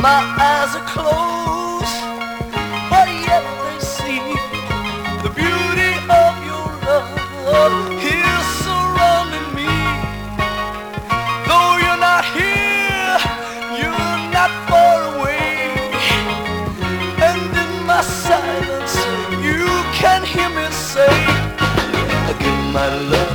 My eyes are closed, but yet they see the beauty of your love here surrounding me. Though you're not here, you're not far away, and in my silence you can hear me say, give my love